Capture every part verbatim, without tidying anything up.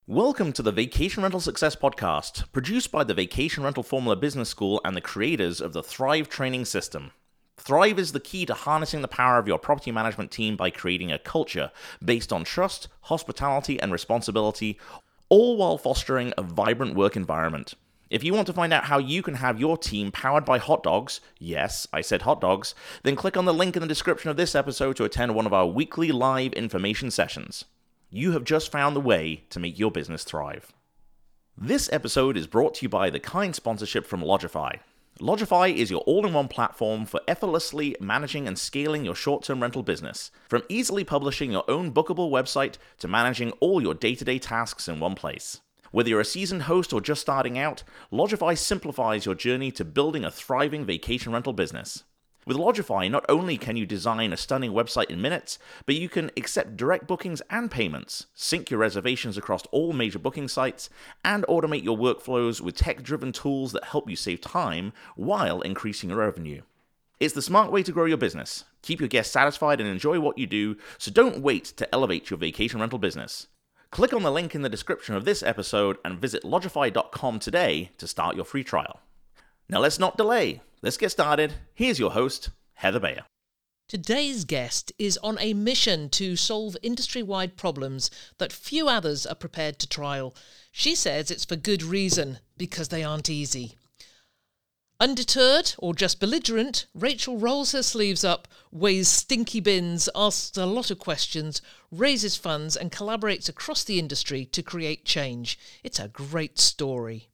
Welcome to the Vacation Rental Success Podcast, produced by the Vacation Rental Formula Business School and the creators of the Thrive training system. Thrive is the key to harnessing the power of your property management team by creating a culture based on trust, hospitality, and responsibility, all while fostering a vibrant work environment. If you want to find out how you can have your team powered by hot dogs, yes, I said hot dogs, then click on the link in the description of this episode to attend one of our weekly live information sessions. You have just found the way to make your business thrive. This episode is brought to you by the kind sponsorship from Lodgify. Lodgify is your all-in-one platform for effortlessly managing and scaling your short-term rental business. From easily publishing your own bookable website to managing all your day-to-day tasks in one place. Whether you're a seasoned host or just starting out, Lodgify simplifies your journey to building a thriving vacation rental business. With Lodgify, not only can you design a stunning website in minutes, but you can accept direct bookings and payments, sync your reservations across all major booking sites, and automate your workflows with tech-driven tools that help you save time while increasing your revenue. It's the smart way to grow your business. Keep your guests satisfied and enjoy what you do, so don't wait to elevate your vacation rental business. Click on the link in the description of this episode and visit lodgify dot com today to start your free trial. Now let's not delay. Let's get started. Here's your host, Heather Bayer. Today's guest is on a mission to solve industry-wide problems that few others are prepared to trial. She says it's for good reason, because they aren't easy. Undeterred or just belligerent, Rachel rolls her sleeves up, weighs stinky bins, asks a lot of questions, raises funds and collaborates across the industry to create change. It's a great story.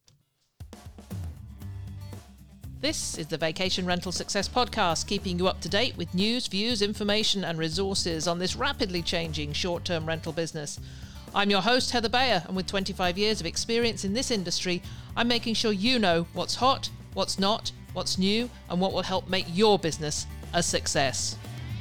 This is the Vacation Rental Success Podcast, keeping you up to date with news, views, information and resources on this rapidly changing short-term rental business. I'm your host, Heather Bayer, and with twenty-five years of experience in this industry, I'm making sure you know what's hot, what's not, what's new, and what will help make your business a success.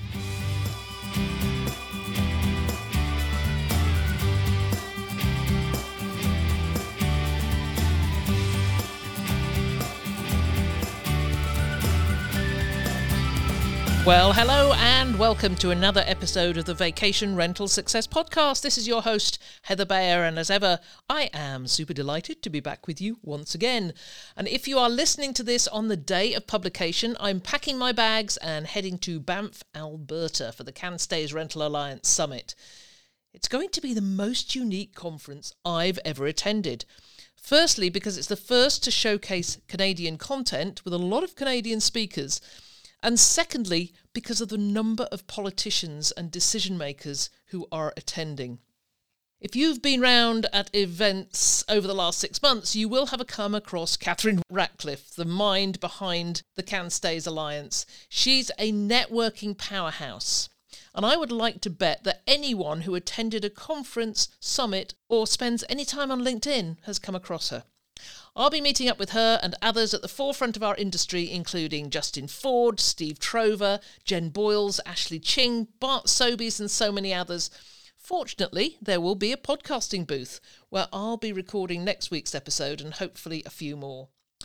Well, hello and welcome to another episode of the Vacation Rental Success Podcast. This is your host, Heather Bayer, and as ever, I am super delighted to be back with you once again. And if you are listening to this on the day of publication, I'm packing my bags and heading to Banff, Alberta for the CanStays Rental Alliance Summit. It's going to be the most unique conference I've ever attended. Firstly, because it's the first to showcase Canadian content with a lot of Canadian speakers. And secondly, because of the number of politicians and decision makers who are attending. If you've been round at events over the last six months, you will have come across Catherine Ratcliffe, the mind behind the CanStays Alliance. She's a networking powerhouse. And I would like to bet that anyone who attended a conference, summit, or spends any time on LinkedIn has come across her. I'll be meeting up with her and others at the forefront of our industry, including Justin Ford, Steve Trover, Jen Boyles, Ashley Ching, Bart Sobeys, and so many others. Fortunately, there will be a podcasting booth where I'll be recording next week's episode and hopefully a few more.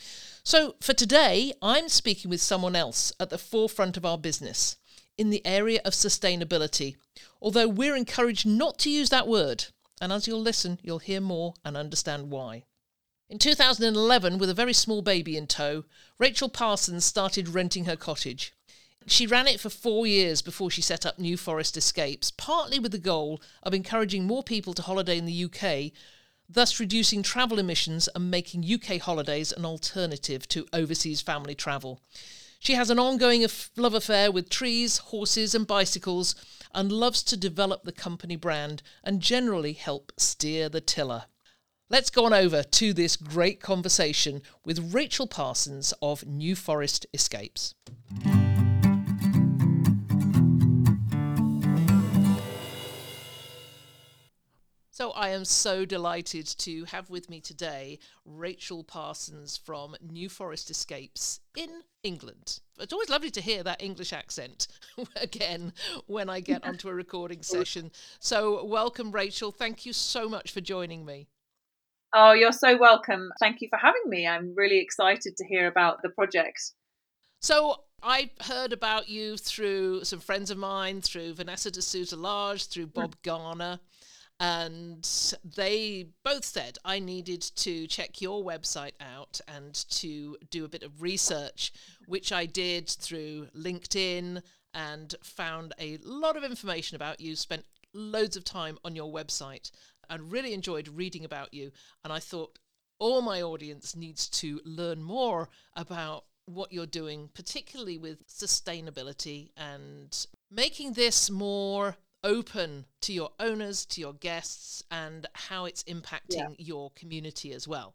So for today, I'm speaking with someone else at the forefront of our business in the area of sustainability, although we're encouraged not to use that word. And as you'll listen, you'll hear more and understand why. In two thousand eleven, with a very small baby in tow, Rachel Parsons started renting her cottage. She ran it for four years before she set up New Forest Escapes, partly with the goal of encouraging more people to holiday in the U K, thus reducing travel emissions and making U K holidays an alternative to overseas family travel. She has an ongoing love affair with trees, horses and bicycles, and loves to develop the company brand and generally help steer the tiller. Let's go on over to this great conversation with Rachel Parsons of New Forest Escapes. So I am so delighted to have with me today Rachel Parsons from New Forest Escapes in England. It's always lovely to hear that English accent again when I get onto a recording session. So welcome, Rachel. Thank you so much for joining me. Oh, you're so welcome. Thank you for having me. I'm really excited to hear about the project. So I heard about you through some friends of mine, through Vanessa de Souza Lage, through Bob Garner. And they both said I needed to check your website out and to do a bit of research, which I did through LinkedIn and found a lot of information about you, spent loads of time on your website and really enjoyed reading about you. And I thought all my audience needs to learn more about what you're doing, particularly with sustainability and making this more open to your owners, to your guests, and how it's impacting yeah. your community as well.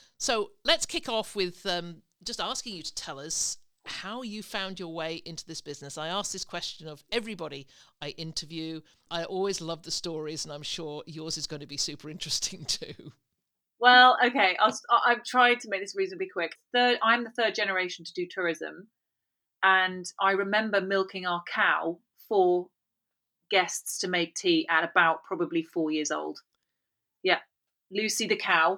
So let's kick off with um, just asking you to tell us how you found your way into this business. I ask this question of everybody I interview. I always love the stories, and I'm sure yours is going to be super interesting too. Well, okay, I'll, I've tried to make this reasonably quick. Third, I'm the third generation to do tourism, and I remember milking our cow for guests to make tea at about probably four years old. Yeah, Lucy the cow.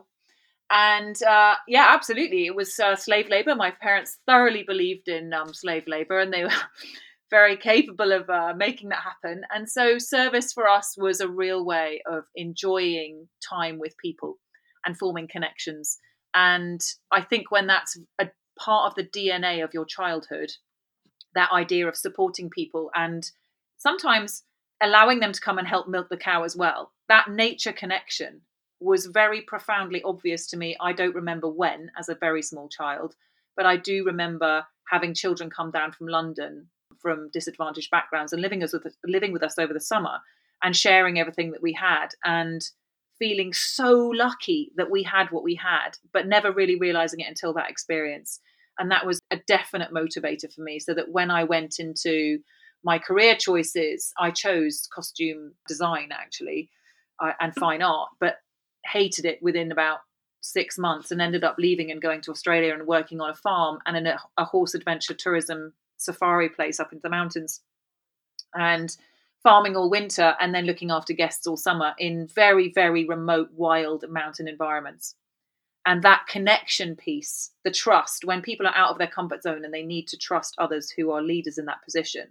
And uh, yeah, absolutely. It was uh, slave labor. My parents thoroughly believed in um, slave labor, and they were very capable of uh, making that happen. And so service for us was a real way of enjoying time with people and forming connections. And I think when that's a part of the D N A of your childhood, that idea of supporting people and sometimes allowing them to come and help milk the cow as well, that nature connection was very profoundly obvious to me. I don't remember when, as a very small child, but I do remember having children come down from London from disadvantaged backgrounds and living, as with, living with us over the summer and sharing everything that we had and feeling so lucky that we had what we had, but never really realizing it until that experience. And that was a definite motivator for me, so that when I went into my career choices, I chose costume design, actually, uh, and fine art, but hated it within about six months and ended up leaving and going to Australia and working on a farm and in a, a horse adventure tourism safari place up into the mountains, and farming all winter and then looking after guests all summer in very, very remote, wild mountain environments. And that connection piece, the trust, when people are out of their comfort zone and they need to trust others who are leaders in that position,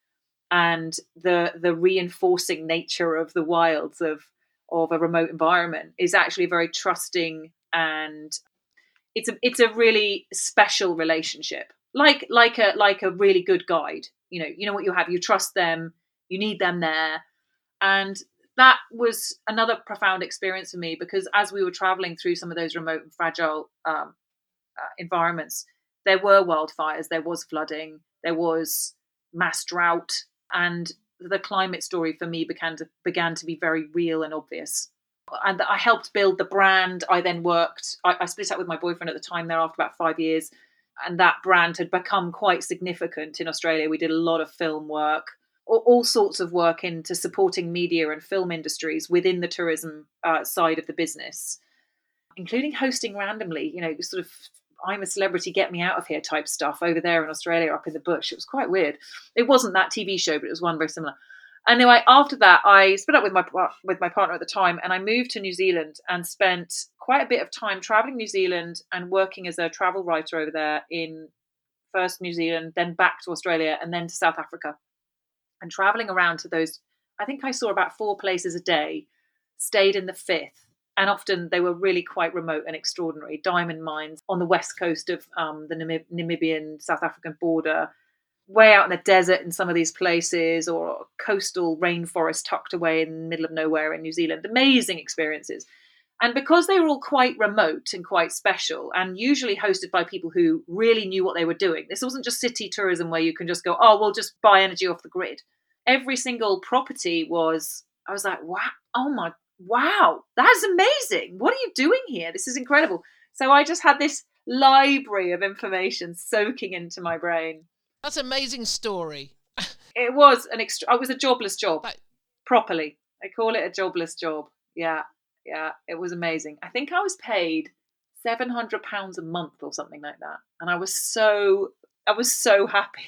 and the the reinforcing nature of the wilds of of a remote environment is actually very trusting, and it's a it's a really special relationship, like like a like a really good guide. You know, you know what you have. You trust them. You need them there, and that was another profound experience for me, because as we were traveling through some of those remote and fragile um, uh, environments, there were wildfires, there was flooding, there was mass drought, and the climate story for me began to began to be very real and obvious. And I helped build the brand. I then worked, I, I split up with my boyfriend at the time there after about five years, and that brand had become quite significant in Australia. We did a lot of film work, all, all sorts of work into supporting media and film industries within the tourism uh, side of the business, including hosting randomly, you know, sort of I'm a celebrity, get me out of here type stuff over there in Australia up in the bush. It was quite weird. It wasn't that T V show, but it was one very similar. Anyway, after that, I split up with my with my partner at the time, and I moved to New Zealand and spent quite a bit of time traveling New Zealand and working as a travel writer over there, in first New Zealand, then back to Australia, and then to South Africa, and traveling around to those. I think I saw about four places a day, stayed in the fifth, and often they were really quite remote and extraordinary. Diamond mines on the west coast of um, the Namib- Namibian South African border, way out in the desert in some of these places, or coastal rainforest tucked away in the middle of nowhere in New Zealand. Amazing experiences. And because they were all quite remote and quite special, and usually hosted by people who really knew what they were doing, this wasn't just city tourism where you can just go, oh, we'll just buy energy off the grid. Every single property was, I was like, wow, oh my, wow, that's amazing. What are you doing here? This is incredible. So I just had this library of information soaking into my brain. That's an amazing story. It was an extra. I was a jobless job, but properly. I call it a jobless job. Yeah, yeah. It was amazing. I think I was paid seven hundred pounds a month or something like that, and I was so, I was so happy.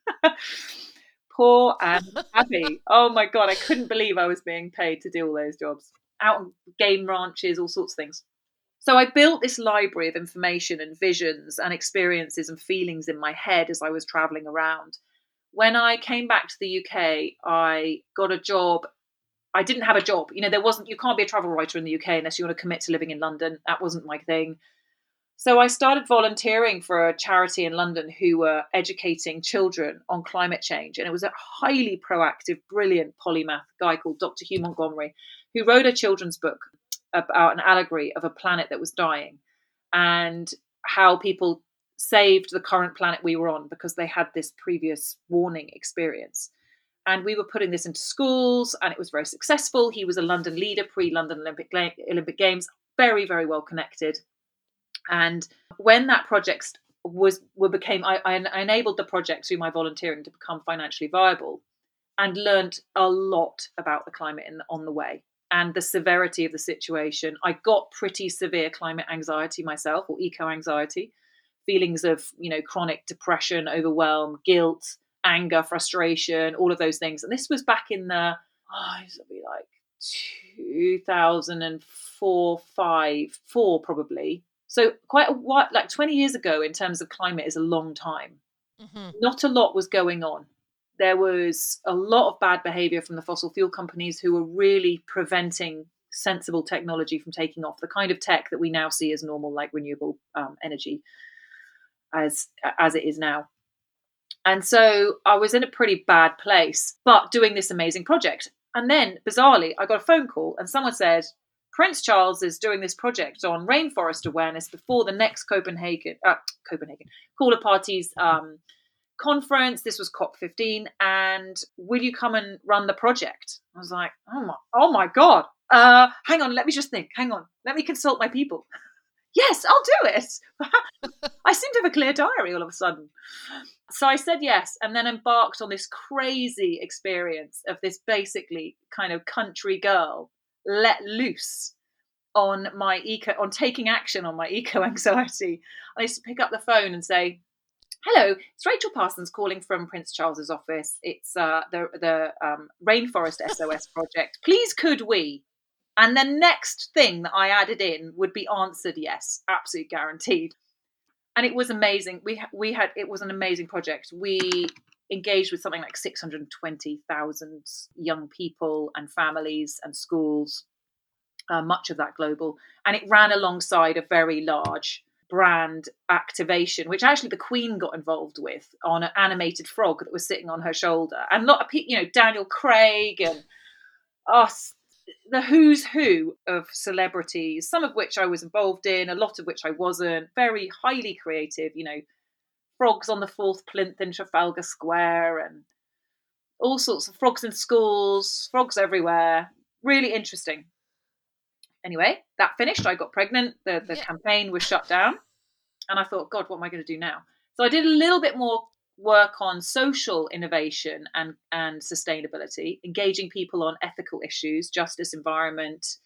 Poor and happy. Oh my god, I couldn't believe I was being paid to do all those jobs out on game ranches, all sorts of things. So I built this library of information and visions and experiences and feelings in my head as I was traveling around. When I came back to the U K, I got a job I didn't have a job. You know, there wasn't, you can't be a travel writer in the U K unless you want to commit to living in London. That wasn't my thing. So I started volunteering for a charity in London who were educating children on climate change. And it was a highly proactive, brilliant polymath guy called Doctor Hugh Montgomery, who wrote a children's book about an allegory of a planet that was dying and how people saved the current planet we were on because they had this previous warning experience. And we were putting this into schools, and it was very successful. He was a London leader, pre-London Olympic, Olympic Games, very, very well connected. And when that project was, was became, I, I enabled the project through my volunteering to become financially viable, and learned a lot about the climate in, on the way and the severity of the situation. I got pretty severe climate anxiety myself, or eco-anxiety, feelings of, you know, chronic depression, overwhelm, guilt, anger, frustration, all of those things. And this was back in the, oh, this would be like two thousand four, five, four probably. So quite a while, like twenty years ago in terms of climate is a long time. Mm-hmm. Not a lot was going on. There was a lot of bad behavior from the fossil fuel companies who were really preventing sensible technology from taking off, the kind of tech that we now see as normal, like renewable um, energy as as it is now. And so I was in a pretty bad place, but doing this amazing project. And then bizarrely, I got a phone call and someone said, Prince Charles is doing this project on rainforest awareness before the next Copenhagen, uh, Copenhagen, Caller Parties um, conference. This was COP fifteen. And will you come and run the project? I was like, oh my, oh my God. Uh, hang on, let me just think. Hang on, let me consult my people. Yes, I'll do it. I seem to have a clear diary all of a sudden. So I said yes, and then embarked on this crazy experience of this basically kind of country girl let loose on my eco, on taking action on my eco-anxiety. I used to pick up the phone and say, hello, it's Rachel Parsons calling from Prince Charles's office. It's uh, the, the um, Rainforest S O S project. Please could we? And the next thing that I added in would be answered yes, absolutely guaranteed. And it was amazing. We we had it was an amazing project. We engaged with something like six hundred twenty thousand young people and families and schools, uh, much of that global. And it ran alongside a very large brand activation, which actually the Queen got involved with, on an animated frog that was sitting on her shoulder. And a lot of people, you know, Daniel Craig and us. The who's who of celebrities, some of which I was involved in, a lot of which I wasn't, very highly creative, you know, frogs on the fourth plinth in Trafalgar Square and all sorts of frogs in schools, frogs everywhere. Really interesting. Anyway, that finished. I got pregnant. The, the yeah. campaign was shut down. And I thought, God, what am I going to do now? So I did a little bit more work on social innovation and, and sustainability, engaging people on ethical issues, justice, environment,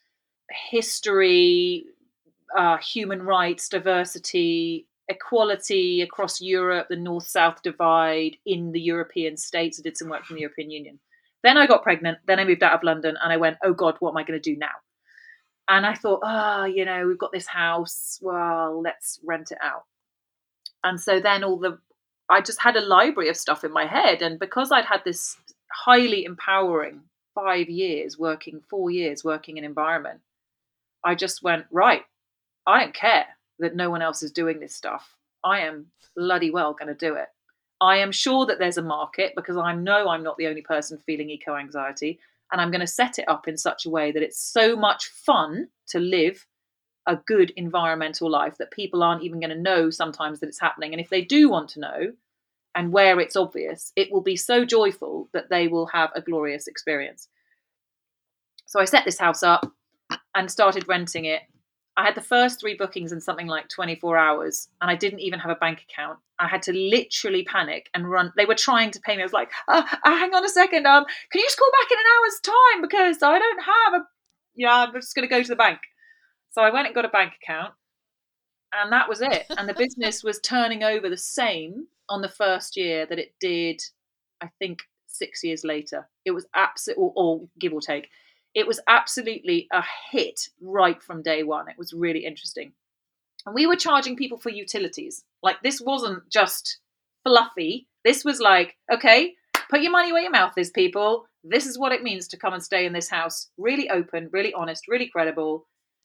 history, uh, human rights, diversity, equality across Europe, the North-South divide in the European states. I did some work from the European Union. Then I got pregnant. Then I moved out of London and I went, oh God, what am I going to do now? And I thought, ah, oh, you know, we've got this house. Well, let's rent it out. And so then all the I just had a library of stuff in my head. And because I'd had this highly empowering five years working, four years working in environment, I just went, right, I don't care that no one else is doing this stuff. I am bloody well going to do it. I am sure that there's a market because I know I'm not the only person feeling eco-anxiety. And I'm going to set it up in such a way that it's so much fun to live a good environmental life that people aren't even going to know sometimes that it's happening. And if they do want to know, and where it's obvious, it will be so joyful that they will have a glorious experience. So I set this house up and started renting it. I had the first three bookings in something like twenty-four hours, and I didn't even have a bank account. I had to literally panic and run. They were trying to pay me. I was like, uh, uh, hang on a second. Um, can you just call back in an hour's time? Because I don't have a, yeah, I'm just going to go to the bank. So I went and got a bank account, and that was it. And the business was turning over the same on the first year that it did, I think, six years later. It was absolutely, or, or give or take, it was absolutely a hit right from day one. It was really interesting. And we were charging people for utilities. Like, this wasn't just fluffy. This was like, okay, put your money where your mouth is, people. This is what it means to come and stay in this house. Really open, really honest, really credible.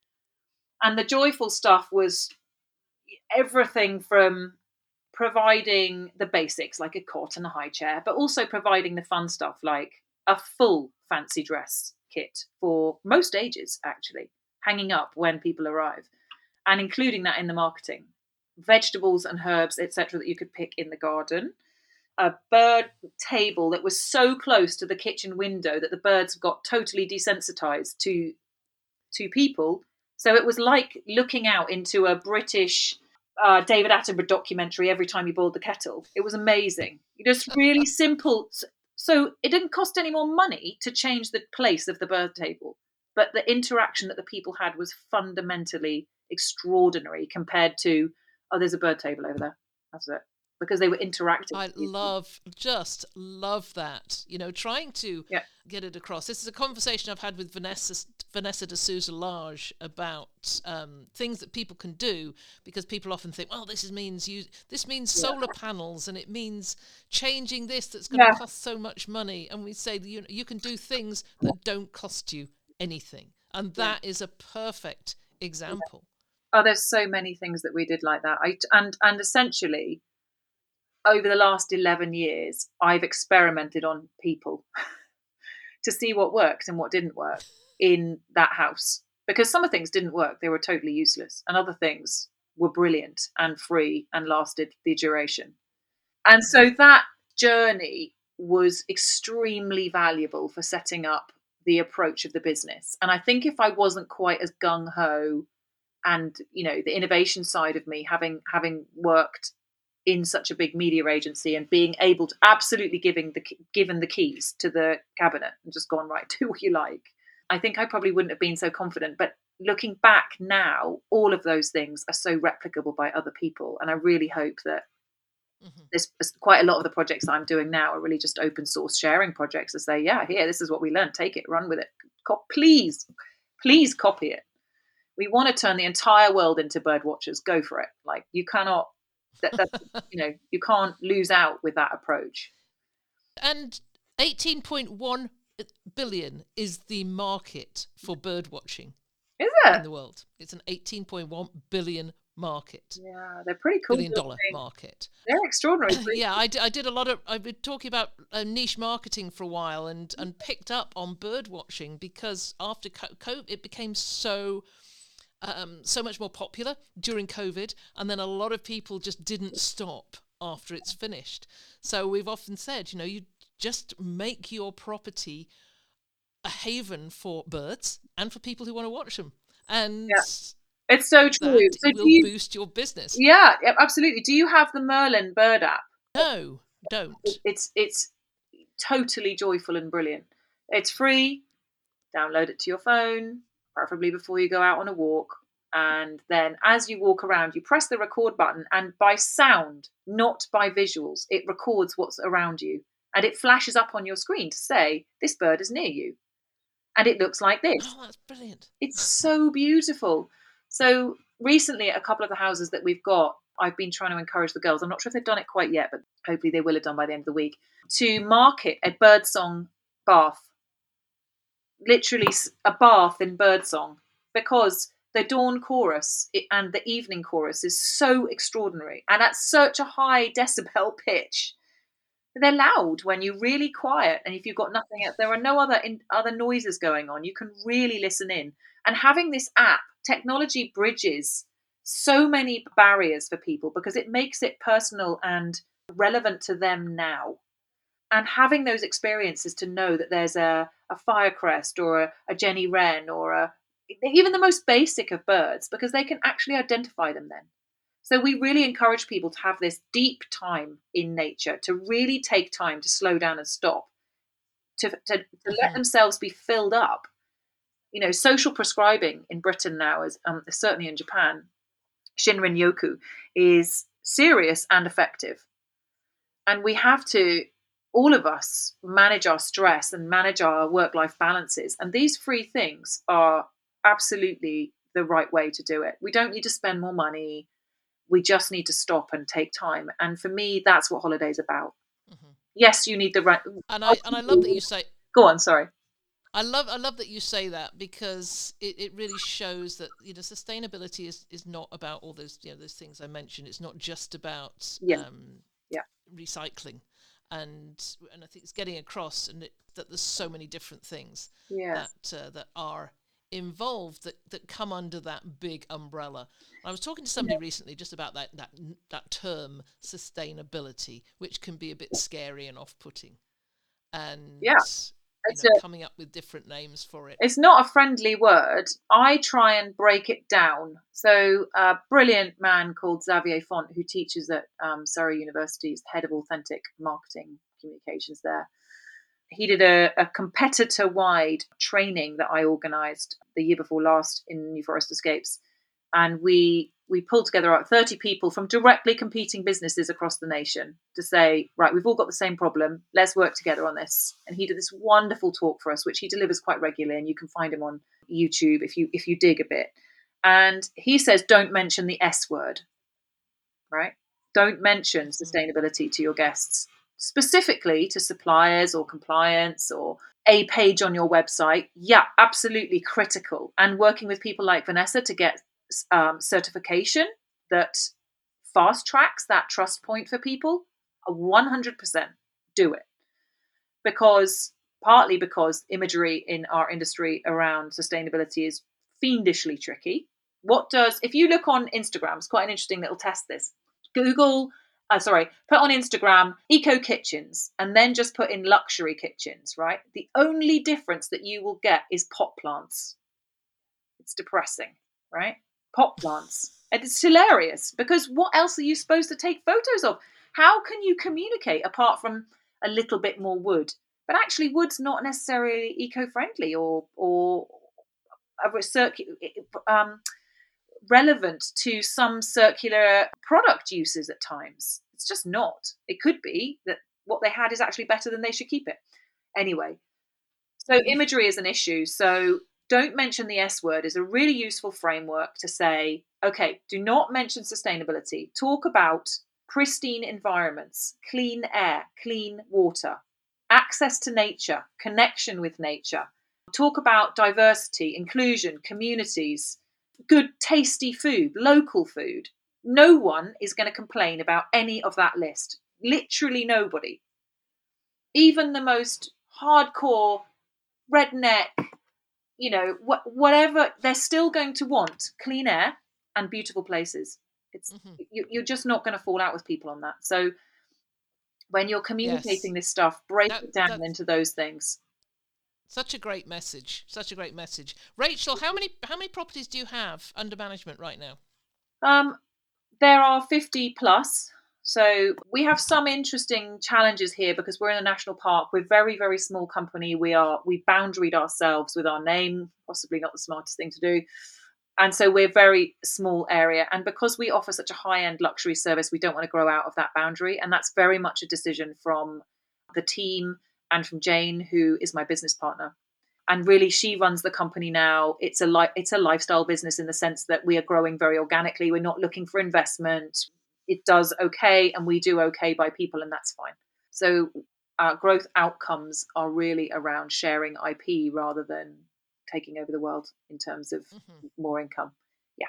And the joyful stuff was everything from providing the basics like a cot and a high chair, but also providing the fun stuff like a full fancy dress kit for most ages, actually, hanging up when people arrive, and including that in the marketing. Vegetables and herbs, et cetera, that you could pick in the garden. A bird table that was so close to the kitchen window that the birds got totally desensitized to to people. So it was like looking out into a British uh, David Attenborough documentary every time you boiled the kettle. It was amazing. Just really simple. So it didn't cost any more money to change the place of the bird table, but the interaction that the people had was fundamentally extraordinary compared to, oh, there's a bird table over there. That's it. Because they were interacting. I love, just love that. You know, trying to yeah. get it across. This is a conversation I've had with Vanessa Vanessa de Souza Lage about um, things that people can do, because people often think, well, this is means you. This means solar yeah. panels, and it means changing this that's going to yeah. cost so much money. And we say you you can do things that don't cost you anything, and that yeah. is a perfect example. Oh, there's so many things that we did like that. I and and essentially, over the last eleven years, I've experimented on people to see what worked and what didn't work in that house. Because some of things didn't work. They were totally useless. And other things were brilliant and free and lasted the duration. And so that journey was extremely valuable for setting up the approach of the business. And I think if I wasn't quite as gung-ho and, you know, the innovation side of me, having having worked in such a big media agency and being able to absolutely giving the given the keys to the cabinet and just gone, right, do what you like, I think I probably wouldn't have been so confident. But looking back now, all of those things are so replicable by other people, and I really hope that mm-hmm. there's quite a lot of the projects I'm doing now are really just open source sharing projects to say, yeah, here, this is what we learned, take it, run with it, Co- please please copy it. We want to turn the entire world into bird watchers. Go for it. Like, you cannot That, that you know, you can't lose out with that approach. And eighteen point one billion is the market for bird watching. Is it? In the world. It's an eighteen point one billion market. Yeah, they're pretty cool. Billion dollar market. They're extraordinary. yeah, I, d- I did a lot of, I've been talking about uh, niche marketing for a while and, and picked up on bird watching because after COVID, it became so... Um, so much more popular during COVID, and then a lot of people just didn't stop after it's finished. So we've often said, you know, you just make your property a haven for birds and for people who want to watch them. And yeah. It's so true. That so will you, boost your business. Yeah, absolutely. Do you have the Merlin bird app? No, don't. It's it's totally joyful and brilliant. It's free. Download it to your phone, preferably before you go out on a walk. And then as you walk around, you press the record button, and by sound, not by visuals, it records what's around you. And it flashes up on your screen to say, this bird is near you. And it looks like this. Oh, that's brilliant. It's so beautiful. So recently at a couple of the houses that we've got, I've been trying to encourage the girls. I'm not sure if they've done it quite yet, but hopefully they will have done by the end of the week, to market a birdsong bath. Literally a bath in birdsong, because the dawn chorus and the evening chorus is so extraordinary and at such a high decibel pitch. They're loud when you're really quiet, and if you've got nothing else, there are no other in, other noises going on. You can really listen in. And having this app, technology bridges so many barriers for people because it makes it personal and relevant to them now. And having those experiences to know that there's a, a firecrest or a, a Jenny Wren or a, even the most basic of birds, because they can actually identify them then. So we really encourage people to have this deep time in nature, to really take time to slow down and stop, to, to, to mm-hmm. let themselves be filled up. You know, social prescribing in Britain now, is um, certainly in Japan, Shinrin Yoku, is serious and effective. And we have to, all of us, manage our stress and manage our work-life balances. And these free things are absolutely the right way to do it. We don't need to spend more money. We just need to stop and take time. And for me, that's what holiday's about. Mm-hmm. yes, you need the right. And I and I love that you say. Go on, sorry. I love I love that you say that, because it, it really shows that, you know, sustainability is, is not about all those, you know, those things I mentioned. It's not just about Yeah, um, yeah, recycling, and and I think it's getting across, and it, that there's so many different things yes, that uh, that are involved, that, that come under that big umbrella. I was talking to somebody recently just about that that that term sustainability, which can be a bit scary and off-putting, yeah. and you It's know, a, coming up with different names for it. it's not a friendly word. I try and break it down. So a brilliant man called Xavier Font, who teaches at um, Surrey University, is head of authentic marketing communications there. He did a, a competitor-wide training that I organised the year before last in New Forest Escapes, and we we pulled together about thirty people from directly competing businesses across the nation to say, right, we've all got the same problem, let's work together on this. And he did this wonderful talk for us, which he delivers quite regularly, and you can find him on YouTube if you if you dig a bit. And he says, don't mention the S word, right? Don't mention Mm-hmm. sustainability to your guests, specifically to suppliers or compliance or a page on your website. Yeah, absolutely critical. And working with people like Vanessa to get um, certification that fast tracks that trust point for people, one hundred percent do it. Because partly because imagery in our industry around sustainability is fiendishly tricky. What does, if you look on Instagram, it's quite an interesting little test this. Google, uh, sorry, put on Instagram eco kitchens and then just put in luxury kitchens, right? The only difference that you will get is pot plants. It's depressing, right? Pot plants. And it's hilarious because what else are you supposed to take photos of? How can you communicate apart from a little bit more wood? But actually, wood's not necessarily eco-friendly or or a circular um, relevant to some circular product uses at times. It's just not. It could be that what they had is actually better than they should keep it. Anyway, so imagery is an issue. So don't mention the S word is a really useful framework to say, okay, do not mention sustainability. Talk about pristine environments, clean air, clean water, access to nature, connection with nature. Talk about diversity, inclusion, communities, good, tasty food, local food. No one is going to complain about any of that list. Literally nobody. Even the most hardcore redneck, you know, wh- whatever, they're still going to want clean air and beautiful places. It's Mm-hmm. you, you're just not going to fall out with people on that. So when you're Yes, communicating this stuff, break that it down that's into those things. such a great message. Such a great message. Rachel, how many how many properties do you have under management right now? Um, there are fifty plus. So we have some interesting challenges here because we're in a national park. We're a very, very small company. We are we boundaried ourselves with our name, possibly not the smartest thing to do. And so we're a very small area. And because we offer such a high-end luxury service, we don't want to grow out of that boundary. And that's very much a decision from the team and from Jane, who is my business partner. And really, she runs the company now. It's a li- it's a lifestyle business in the sense that we are growing very organically. We're not looking for investment. It does okay, and we do okay by people, and that's fine. So our growth outcomes are really around sharing I P rather than taking over the world in terms of Mm-hmm. more income. Yeah.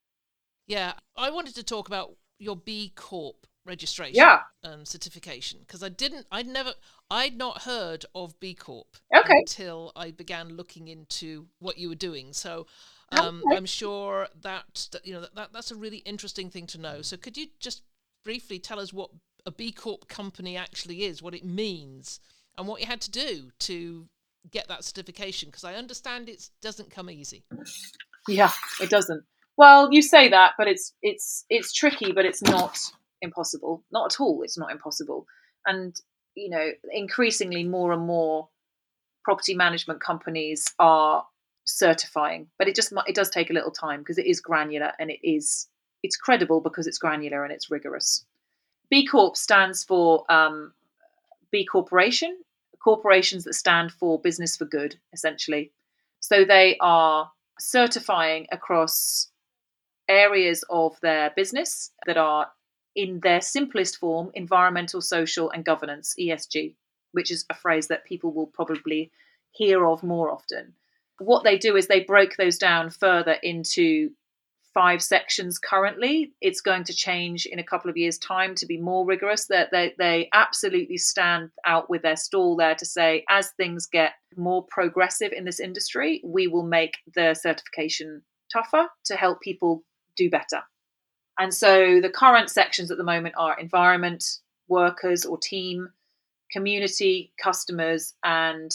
Yeah, I wanted to talk about your B Corp registration Yeah. and certification, because I didn't, I'd never, I'd not heard of B Corp Okay. until I began looking into what you were doing. So um, Okay. I'm sure that, that you know that, that that's a really interesting thing to know. So could you just briefly tell us what a B Corp company actually is, what it means, and what you had to do to get that certification? Because I understand it doesn't come easy. Yeah, it doesn't. Well, you say that, but it's it's it's tricky, but it's not impossible. Not at all. It's not impossible. And you know, increasingly more and more property management companies are certifying, but it just it does take a little time because it is granular and it is it's credible because it's granular and it's rigorous. B Corp stands for um, B Corporation, corporations that stand for business for good, essentially. So they are certifying across areas of their business that are in their simplest form, environmental, social, and governance, E S G, which is a phrase that people will probably hear of more often. What they do is they break those down further into five sections currently. It's going to change in a couple of years' time to be more rigorous. That they, they absolutely stand out with their stall there to say, as things get more progressive in this industry, we will make the certification tougher to help people do better. And so the current sections at the moment are environment, workers or team, community, customers, and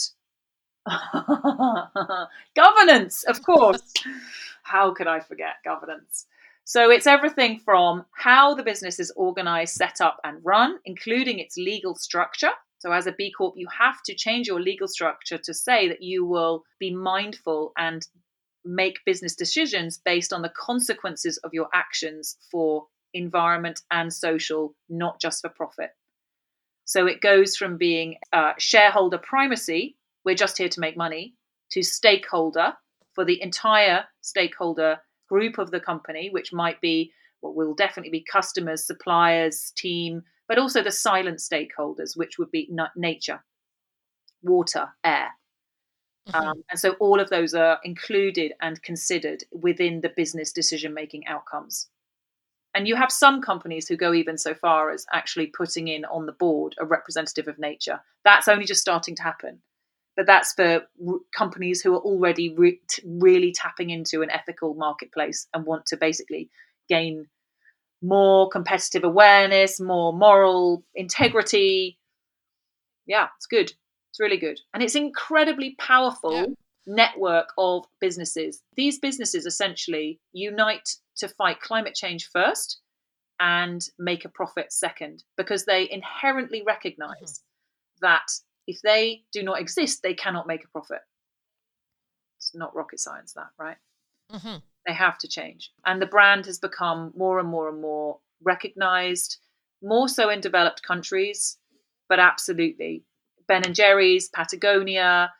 governance, of course. How could I forget governance? So it's everything from how the business is organized, set up, and run, including its legal structure. So as a B Corp, you have to change your legal structure to say that you will be mindful and make business decisions based on the consequences of your actions for environment and social, not just for profit. So it goes from being uh, shareholder primacy, we're just here to make money, to stakeholder for the entire stakeholder group of the company, which might be, well, will definitely be customers, suppliers, team, but also the silent stakeholders, which would be nature, water, air. Mm-hmm. Um, and so all of those are included and considered within the business decision-making outcomes. And you have some companies who go even so far as actually putting in on the board a representative of nature. That's only just starting to happen. But that's for r- companies who are already re- t- really tapping into an ethical marketplace and want to basically gain more competitive awareness, more moral integrity. Yeah, it's good. It's really good. And it's incredibly powerful yeah. network of businesses. These businesses essentially unite to fight climate change first and make a profit second, because they inherently recognize mm-hmm. that if they do not exist, they cannot make a profit. It's not rocket science, that, right? Mm-hmm. They have to change. And the brand has become more and more and more recognized, more so in developed countries, but absolutely. Ben and Jerry's, Patagonia,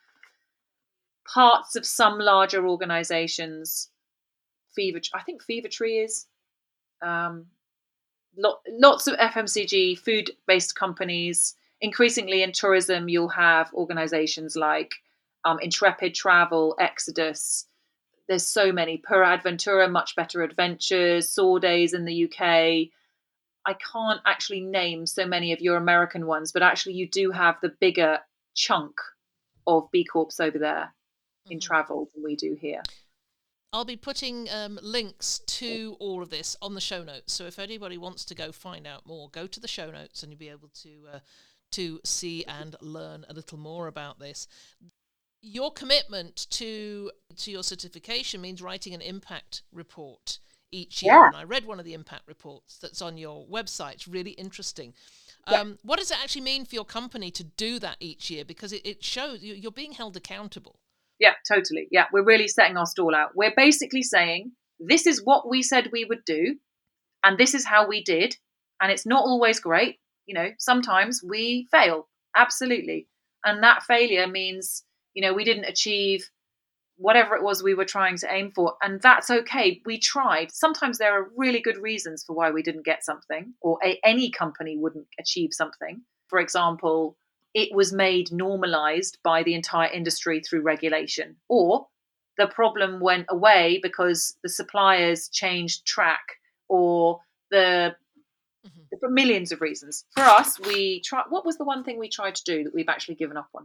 parts of some larger organizations, Fever, I think Fever Tree is, um, lot, lots of F M C G, food-based companies. Increasingly in tourism, you'll have organizations like um, Intrepid Travel, Exodus. There's so many. Pura Adventura, Much Better Adventures, Soar Days in the U K. I can't actually name so many of your American ones, but actually you do have the bigger chunk of B Corps over there mm-hmm. in travel than we do here. I'll be putting um, links to all of this on the show notes. So if anybody wants to go find out more, go to the show notes and you'll be able to uh, to see and learn a little more about this. Your commitment to to your certification means writing an impact report each year. Yeah. And I read one of the impact reports that's on your website. It's really interesting. Yeah. Um, what does it actually mean for your company to do that each year? Because it, it shows you're being held accountable. Yeah, totally. Yeah, we're really setting our stall out. We're basically saying, this is what we said we would do, and this is how we did. And it's not always great. You know, sometimes we fail. Absolutely. And that failure means, you know, we didn't achieve whatever it was we were trying to aim for. And that's okay. We tried. Sometimes there are really good reasons for why we didn't get something, or a, any company wouldn't achieve something. For example, it was made normalized by the entire industry through regulation, or the problem went away because the suppliers changed track, or the mm-hmm. for millions of reasons. For us, we try. What was the one thing we tried to do that we've actually given up on?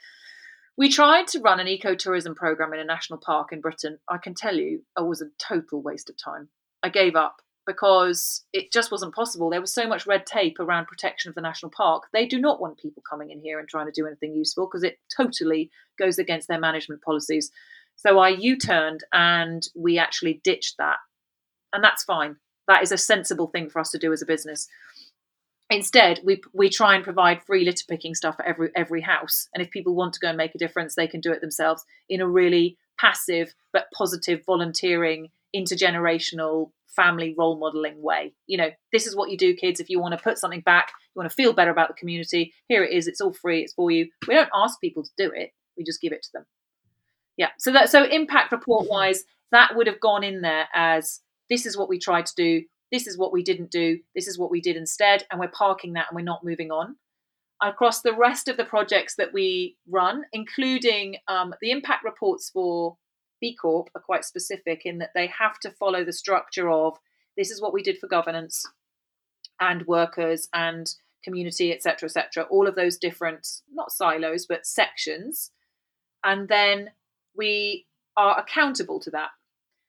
We tried to run an ecotourism program in a national park in Britain. I can tell you, it was a total waste of time. I gave up because it just wasn't possible. There was so much red tape around protection of the national park. They do not want people coming in here and trying to do anything useful because it totally goes against their management policies. So I U-turned and we actually ditched that. And that's fine. That is a sensible thing for us to do as a business. Instead, we we try and provide free litter picking stuff at every every house. And if people want to go and make a difference, they can do it themselves in a really passive but positive, volunteering, intergenerational, family role modeling way. You know, this is what you do, kids. If you want to put something back, you want to feel better about the community, here it is. It's all free. It's for you. We don't ask people to do it. We just give it to them. Yeah. So that so impact report wise, that would have gone in there as this is what we tried to do. this is what we didn't do, this is what we did instead, and we're parking that and we're not moving on. Across the rest of the projects that we run, including um, the impact reports for B Corp are quite specific in that they have to follow the structure of this is what we did for governance and workers and community, et cetera, et cetera, all of those different, not silos, but sections. And then we are accountable to that.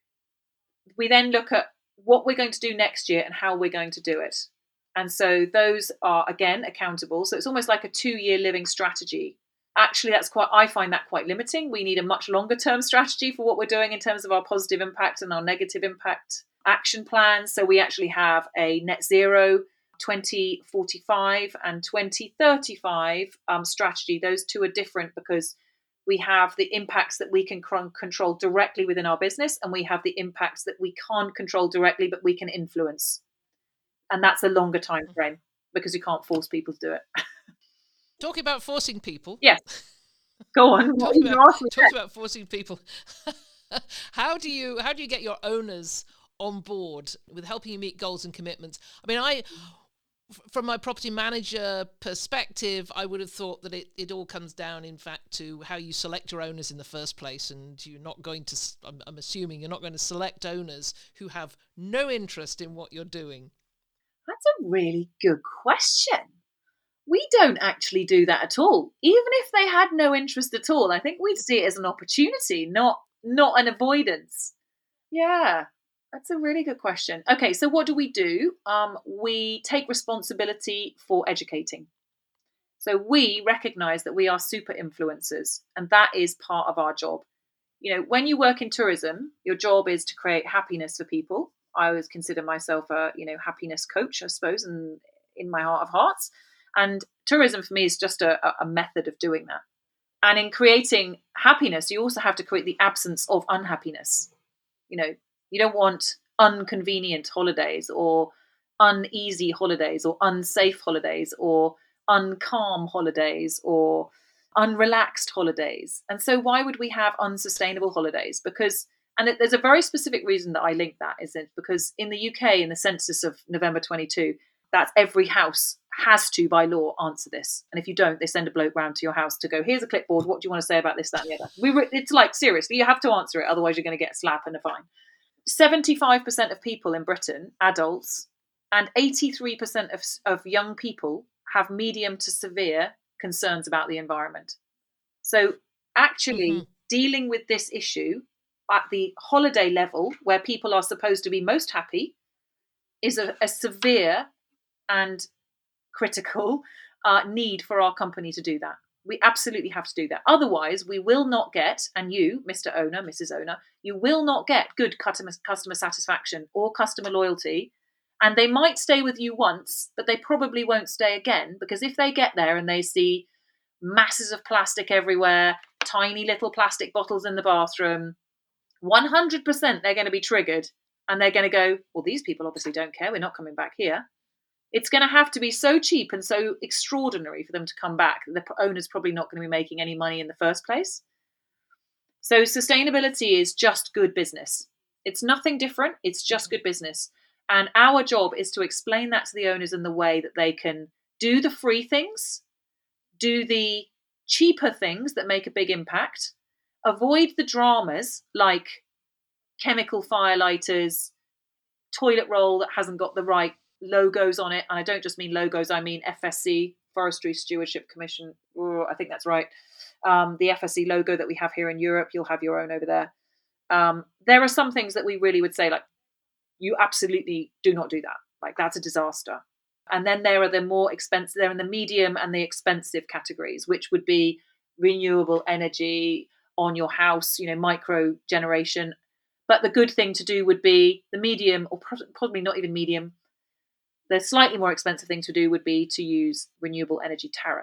We then look at what we're going to do next year and how we're going to do it. And so those are, again, accountable. So it's almost like a two-year living strategy. Actually, that's quite, I find that quite limiting. We need a much longer term strategy for what we're doing in terms of our positive impact and our negative impact action plans. So we actually have a net zero twenty forty-five and twenty thirty-five um, strategy. Those two are different because we have the impacts that we can control directly within our business, and we have the impacts that we can't control directly, but we can influence. And that's a longer time frame because you can't force people to do it. Talking about forcing people. Yes. Go on. talking about, talking about forcing people. how do you how do you get your owners on board with helping you meet goals and commitments? I mean, I from my property manager perspective, I would have thought that it, it all comes down, in fact, to how you select your owners in the first place. And you're not going to, I'm, I'm assuming you're not going to select owners who have no interest in what you're doing. That's a really good question. We don't actually do that at all. Even if they had no interest at all, I think we'd see it as an opportunity, not not an avoidance. Yeah, that's a really good question. Okay, so what do we do? Um, we take responsibility for educating. So we recognize that we are super influencers, and that is part of our job. You know, when you work in tourism, your job is to create happiness for people. I always consider myself a, you know, happiness coach, I suppose, and in my heart of hearts. And tourism for me is just a, a method of doing that. And in creating happiness, you also have to create the absence of unhappiness. You know, you don't want inconvenient holidays or uneasy holidays or unsafe holidays or uncalm holidays or unrelaxed holidays. And so why would we have unsustainable holidays? Because, and there's a very specific reason that I link that, is it because in the U K, in the census of November twenty-two, that's every house has to, by law, answer this. And if you don't, they send a bloke round to your house to go, here's a clipboard. What do you want to say about this, that, and the other? We re- it's like, seriously, you have to answer it. Otherwise, you're going to get a slap and a fine. seventy-five percent of people in Britain, adults, and eighty-three percent of, of young people have medium to severe concerns about the environment. So actually mm-hmm. dealing with this issue at the holiday level, where people are supposed to be most happy, is a, a severe and critical uh, need for our company to do that. We absolutely have to do that. Otherwise, we will not get, and you, Mister Owner, Missus Owner, you will not get good customer, customer satisfaction or customer loyalty. And they might stay with you once, but they probably won't stay again, because if they get there and they see masses of plastic everywhere, tiny little plastic bottles in the bathroom, one hundred percent they're going to be triggered and they're going to go, well, these people obviously don't care. We're not coming back here. It's going to have to be so cheap and so extraordinary for them to come back. The owner's probably not going to be making any money in the first place. So sustainability is just good business. It's nothing different. It's just good business. And our job is to explain that to the owners in the way that they can do the free things, do the cheaper things that make a big impact, avoid the dramas like chemical firelighters, toilet roll that hasn't got the right logos on it. And I don't just mean logos, I mean F S C, Forestry Stewardship Commission. Oh, I think that's right. Um, the F S C logo that we have here in Europe, you'll have your own over there. Um, there are some things that we really would say, like, you absolutely do not do that. Like, that's a disaster. And then there are the more expensive, they're in the medium and the expensive categories, which would be renewable energy on your house, you know, micro generation. But the good thing to do would be the medium, or probably not even medium. The slightly more expensive thing to do would be to use renewable energy tariff.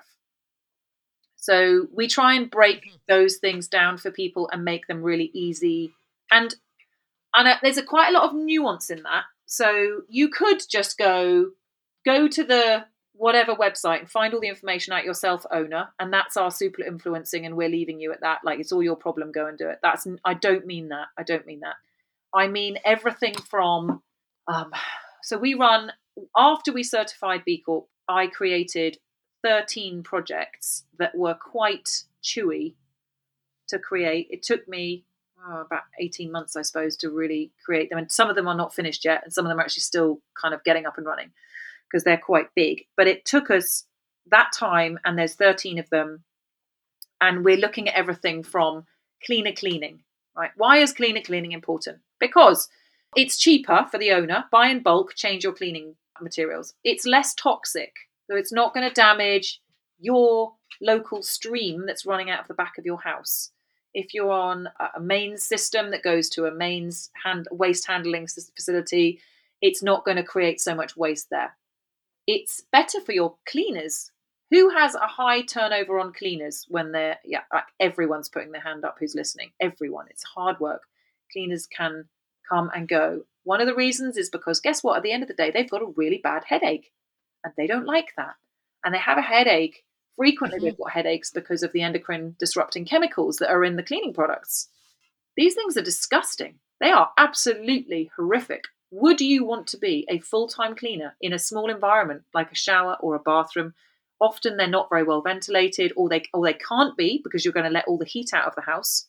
So we try and break those things down for people and make them really easy. And and uh, there's a quite a lot of nuance in that. So you could just go go to the whatever website and find all the information out yourself, owner, and that's our super influencing, and we're leaving you at that. Like, it's all your problem. Go and do it. That's I don't mean that. I don't mean that. I mean everything from um, So we run, after we certified B Corp, I created thirteen projects that were quite chewy to create. It took me oh, about eighteen months, I suppose, to really create them. And some of them are not finished yet, and some of them are actually still kind of getting up and running because they're quite big. But it took us that time, and there's thirteen of them. And we're looking at everything from cleaner cleaning, right? Why is cleaner cleaning important? Because it's cheaper for the owner. Buy in bulk, change your cleaning materials. It's less toxic, so it's not going to damage your local stream that's running out of the back of your house. If you're on a mains system that goes to a mains hand, waste handling facility, it's not going to create so much waste there. It's better for your cleaners. Who has a high turnover on cleaners when they're, yeah, like everyone's putting their hand up who's listening. Everyone. It's hard work. Cleaners can come and go. One of the reasons is because guess what? At the end of the day, they've got a really bad headache and they don't like that. And they have a headache. Frequently, they've got headaches because of the endocrine disrupting chemicals that are in the cleaning products. These things are disgusting. They are absolutely horrific. Would you want to be a full-time cleaner in a small environment like a shower or a bathroom? Often they're not very well ventilated, or they or they can't be because you're going to let all the heat out of the house.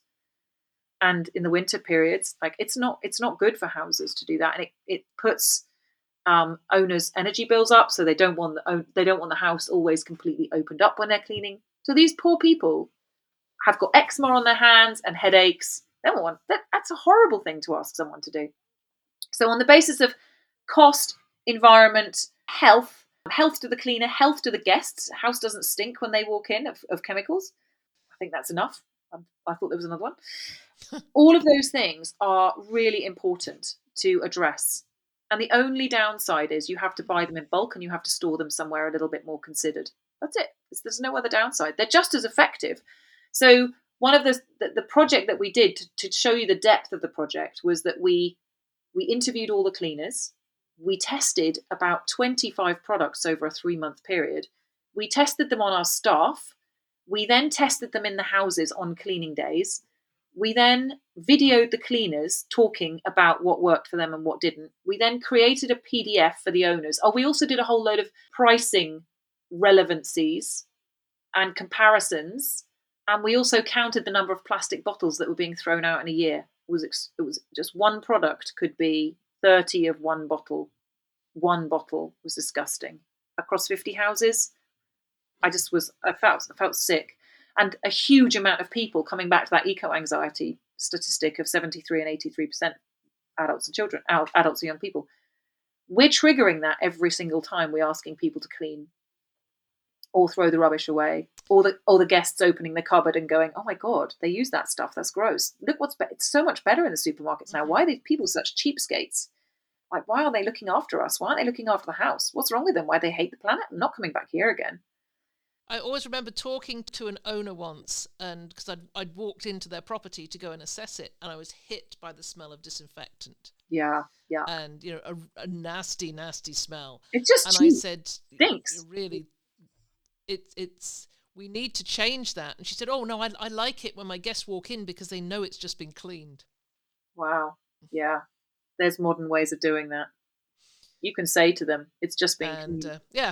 And in the winter periods, like it's not it's not good for houses to do that, and it it puts um, owners' energy bills up. So they don't want the they don't want the house always completely opened up when they're cleaning. So these poor people have got eczema on their hands and headaches. They don't want that. That's a horrible thing to ask someone to do. So on the basis of cost, environment, health. Health to the cleaner, health to the guests. House doesn't stink when they walk in of, of chemicals. I think that's enough. I, I thought there was another one. All of those things are really important to address. And the only downside is you have to buy them in bulk and you have to store them somewhere a little bit more considered. That's it. There's no other downside. They're just as effective. So one of the, the, the project that we did to, to show you the depth of the project was that we we interviewed all the cleaners. We tested about twenty-five products over a three-month period. We tested them on our staff. We then tested them in the houses on cleaning days. We then videoed the cleaners talking about what worked for them and what didn't. We then created a P D F for the owners. Oh, we also did a whole load of pricing relevancies and comparisons. And we also counted the number of plastic bottles that were being thrown out in a year. It was, it was just one product could be thirty of one bottle. One bottle was disgusting. Across fifty houses, I just was, I felt, I felt sick. And a huge amount of people coming back to that eco-anxiety statistic of seventy-three and eighty-three percent adults and children, adults and young people. We're triggering that every single time we're asking people to clean or throw the rubbish away, or the or the guests opening the cupboard and going, oh my God, they use that stuff. That's gross. Look what's better. It's so much better in the supermarkets now. Why are these people such cheapskates? Like, why are they looking after us? Why aren't they looking after the house? What's wrong with them? Why they hate the planet? I'm not coming back here again. I always remember talking to an owner once, and because I'd, I'd walked into their property to go and assess it, and I was hit by the smell of disinfectant. Yeah, yeah. And, you know, a, a nasty, nasty smell. It's just And cheap. I said, Stinks. really, it, it's, we need to change that. And she said, oh, no, I, I like it when my guests walk in because they know it's just been cleaned. Wow. Yeah. There's modern ways of doing that. You can say to them, it's just been and, cleaned. Uh, yeah.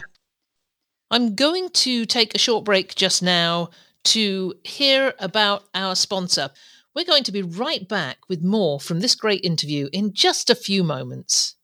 I'm going to take a short break just now to hear about our sponsor. We're going to be right back with more from this great interview in just a few moments.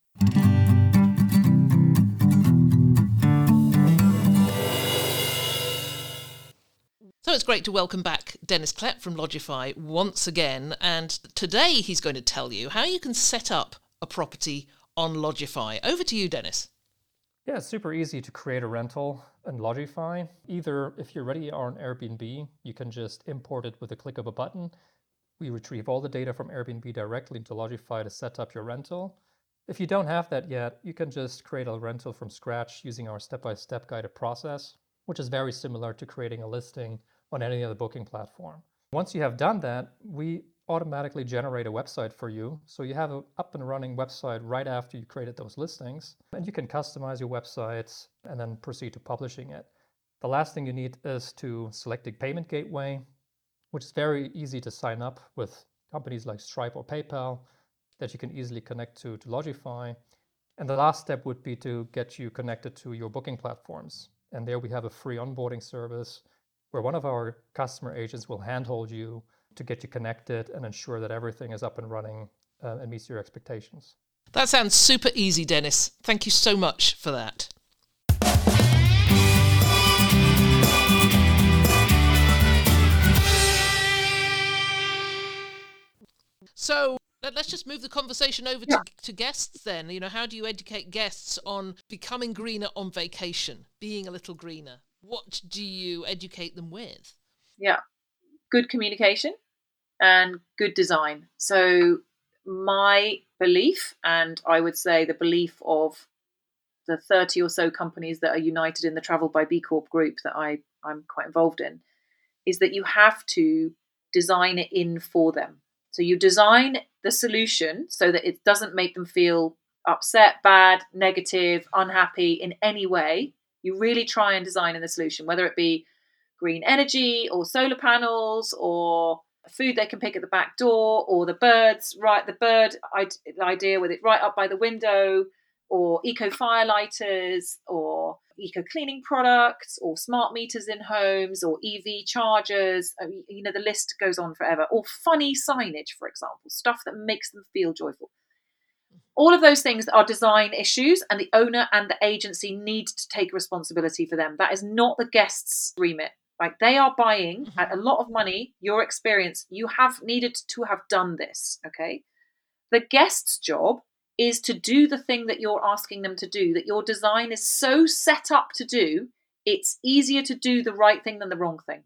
So it's great to welcome back Dennis Klepp from Logify once again. And today he's going to tell you how you can set up a property on Logify. Over to you, Dennis. Yeah, it's super easy to create a rental in Logify. Either if you're already on Airbnb, you can just import it with a click of a button. We retrieve all the data from Airbnb directly into Logify to set up your rental. If you don't have that yet, you can just create a rental from scratch using our step-by-step guided process, which is very similar to creating a listing on any other booking platform. Once you have done that, we automatically generate a website for you. So you have an up and running website right after you created those listings, and you can customize your websites and then proceed to publishing it. The last thing you need is to select a payment gateway, which is very easy to sign up with companies like Stripe or PayPal that you can easily connect to, to Logify. And the last step would be to get you connected to your booking platforms. And there we have a free onboarding service where one of our customer agents will handhold you to get you connected and ensure that everything is up and running uh, and meets your expectations. That sounds super easy, Dennis. Thank you so much for that. So let's just move the conversation over Yeah. to, to guests then. You know, how do you educate guests on becoming greener on vacation, being a little greener? What do you educate them with? Yeah. Good communication and good design. So my belief, and I would say the belief of the thirty or so companies that are united in the Travel by B Corp group that I, I'm quite involved in, is that you have to design it in for them. So you design the solution so that it doesn't make them feel upset, bad, negative, unhappy in any way. You really try and design in the solution, whether it be green energy or solar panels or food they can pick at the back door, or the birds, right, the bird idea with it right up by the window, or eco firelighters, or eco cleaning products, or smart meters in homes, or E V chargers. I mean, you know, the list goes on forever. Or funny signage, for example, stuff that makes them feel joyful. All of those things are design issues, and the owner and the agency need to take responsibility for them. That is not the guest's remit. Like, they are buying at a lot of money your experience. You have needed to have done this, okay? The guest's job is to do the thing that you're asking them to do, that your design is so set up to do, it's easier to do the right thing than the wrong thing.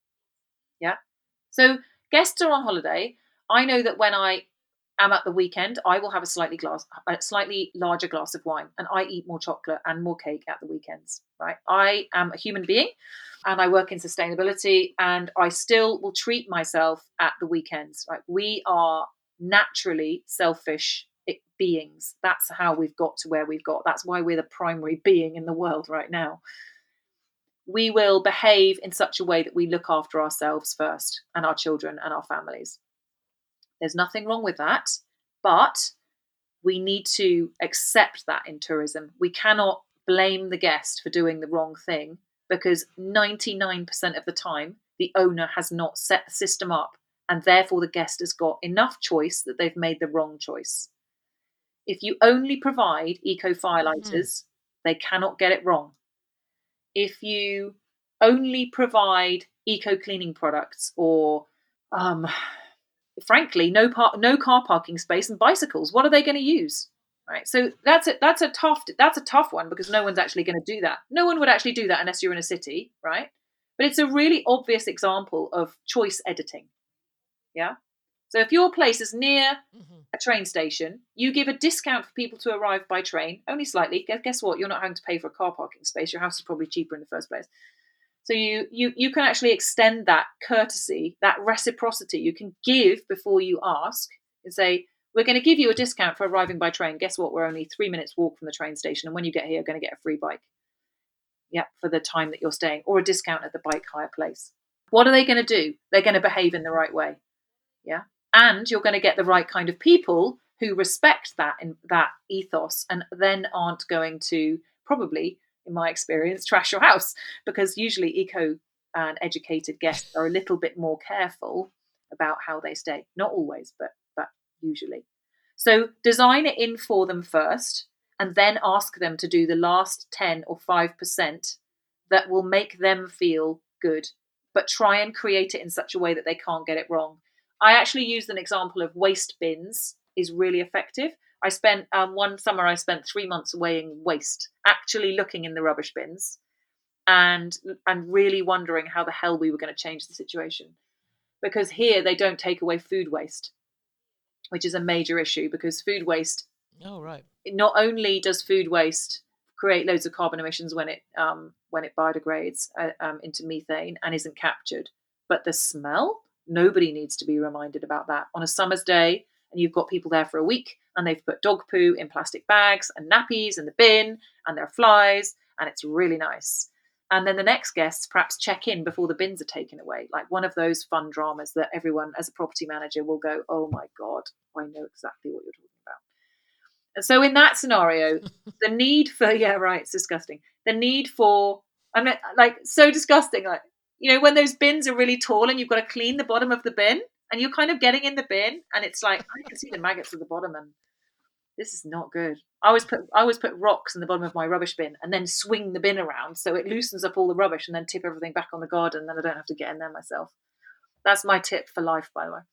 Yeah? So guests are on holiday. I know that when I am at the weekend, I will have a slightly glass, a slightly larger glass of wine, and I eat more chocolate and more cake at the weekends, right? I am a human being and I work in sustainability, and I still will treat myself at the weekends, right? We are naturally selfish beings. That's how we've got to where we've got. That's why we're the primary being in the world right now. We will behave in such a way that we look after ourselves first, and our children and our families. There's nothing wrong with that, but we need to accept that in tourism. We cannot blame the guest for doing the wrong thing, because ninety-nine percent of the time, the owner has not set the system up, and therefore the guest has got enough choice that they've made the wrong choice. If you only provide eco firelighters, mm. they cannot get it wrong. If you only provide eco cleaning products, or um, frankly, no par- no car parking space and bicycles, what are they going to use? Right. So that's a, that's a tough that's a tough one, because no one's actually going to do that. No one would actually do that unless you're in a city, right? But it's a really obvious example of choice editing. Yeah. So if your place is near mm-hmm. a train station, you give a discount for people to arrive by train, only slightly. Guess what? You're not having to pay for a car parking space. Your house is probably cheaper in the first place. So you you you can actually extend that courtesy, that reciprocity. You can give before you ask, and say, we're going to give you a discount for arriving by train. Guess what? We're only three minutes walk from the train station. And when you get here, you're going to get a free bike. Yeah, for the time that you're staying, or a discount at the bike hire place. What are they going to do? They're going to behave in the right way. Yeah. And you're going to get the right kind of people who respect that in that ethos, and then aren't going to, probably, in my experience, trash your house, because usually eco and educated guests are a little bit more careful about how they stay. Not always, but but usually. So design it in for them first, and then ask them to do the last ten or five percent that will make them feel good, but try and create it in such a way that they can't get it wrong. I actually used an example of waste bins is really effective. I spent um, one summer, I spent three months weighing waste, actually looking in the rubbish bins and and really wondering how the hell we were going to change the situation. Because here they don't take away food waste, which is a major issue, because food waste, oh, right. not only does food waste create loads of carbon emissions when it um, when it biodegrades uh, um, into methane and isn't captured, but the smell, nobody needs to be reminded about that. On a summer's day, and you've got people there for a week, and they've put dog poo in plastic bags and nappies in the bin, and there are flies, and it's really nice. And then the next guests perhaps check in before the bins are taken away, like one of those fun dramas that everyone, as a property manager, will go, oh my God, I know exactly what you're talking about. And so in that scenario, the need for, yeah, right, it's disgusting. The need for, I mean, like, so disgusting. Like, you know, when those bins are really tall and you've got to clean the bottom of the bin and you're kind of getting in the bin and it's like, I can see the maggots at the bottom and this is not good. I always put, I always put rocks in the bottom of my rubbish bin and then swing the bin around so it loosens up all the rubbish and then tip everything back on the garden and then I don't have to get in there myself. That's my tip for life, by the way.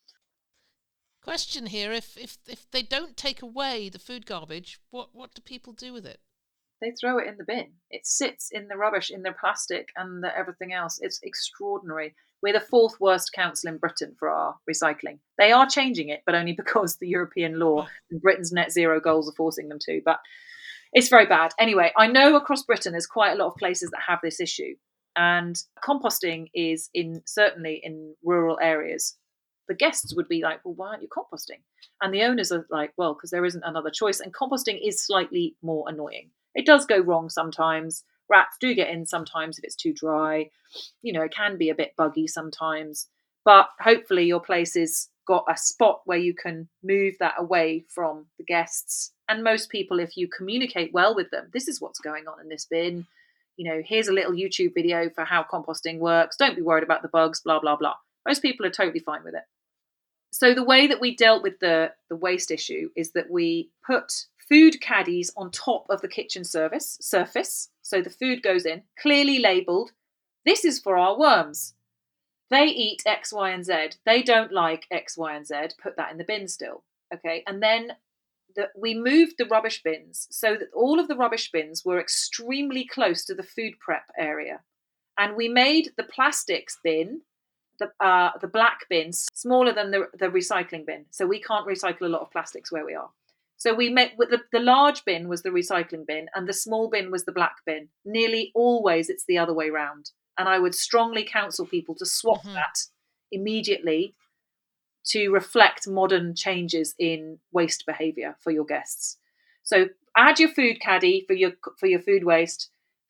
Question here, if if if they don't take away the food garbage, what what do people do with it? They throw it in the bin. It sits in the rubbish, in the plastic and the everything else. It's extraordinary. We're the fourth worst council in Britain for our recycling. They are changing it, but only because the European law and Britain's net zero goals are forcing them to. But it's very bad. Anyway, I know across Britain there's quite a lot of places that have this issue. And composting is in certainly in rural areas. The guests would be like, well, why aren't you composting? And the owners are like, well, because there isn't another choice. And composting is slightly more annoying. It does go wrong sometimes. Rats do get in sometimes if it's too dry. You know, it can be a bit buggy sometimes. But hopefully your place has got a spot where you can move that away from the guests. And most people, if you communicate well with them, this is what's going on in this bin. You know, here's a little YouTube video for how composting works. Don't be worried about the bugs, blah, blah, blah. Most people are totally fine with it. So the way that we dealt with the, the waste issue is that we put food caddies on top of the kitchen service surface. So the food goes in, clearly labelled, this is for our worms. They eat X, Y, and Z. They don't like X, Y, and Z. Put that in the bin still. Okay. And then the, we moved the rubbish bins so that all of the rubbish bins were extremely close to the food prep area. And we made the plastics bin, the uh, the black bin, smaller than the, the recycling bin. So we can't recycle a lot of plastics where we are. So we made with the, the large bin was the recycling bin and the small bin was the black bin. Nearly always it's the other way round. And I would strongly counsel people to swap mm-hmm. that immediately to reflect modern changes in waste behaviour for your guests. So add your food caddy for your for your food waste.